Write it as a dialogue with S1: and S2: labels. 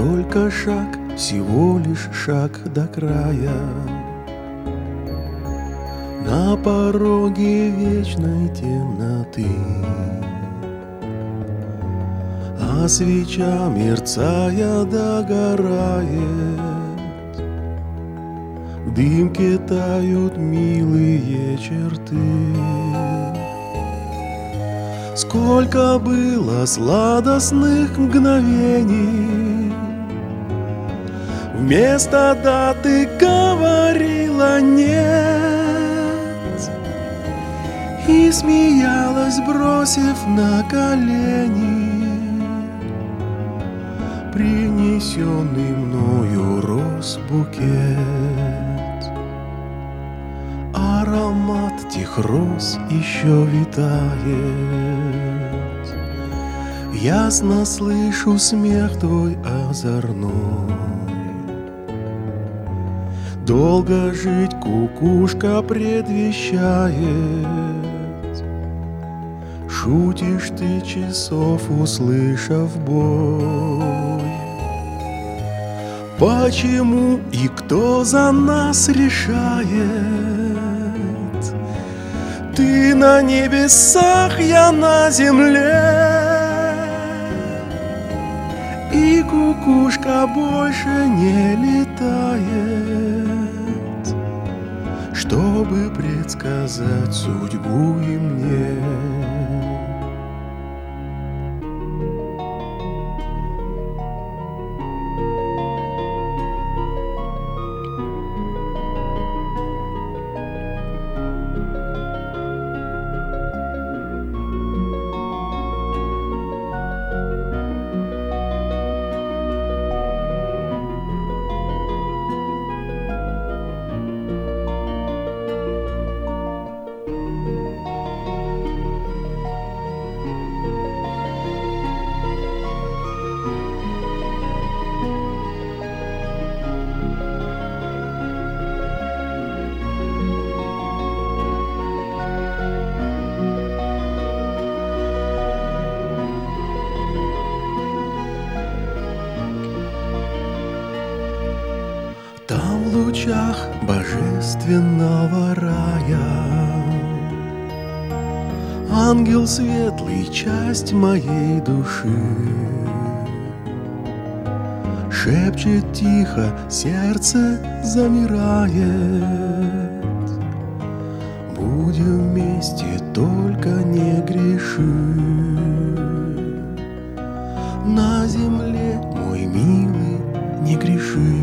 S1: Только шаг, всего лишь шаг до края. На пороге вечной темноты, а свеча, мерцая, догорает. В дымке тают милые черты. Сколько было сладостных мгновений, вместо «да» ты говорила «нет» и смеялась, бросив на колени принесенный мною роз букет. Аромат тех роз еще витает. Ясно слышу смех твой озорной. Долго жить кукушка предвещает. Шутишь ты, часов услышав бой. Почему и кто за нас решает? Ты на небесах, я на земле, и кукушка больше не летает, чтобы предсказать судьбу и мне. Там в лучах божественного рая ангел светлый, часть моей души, шепчет тихо, сердце замирает. Будем вместе, только не греши. На земле, мой милый, не греши.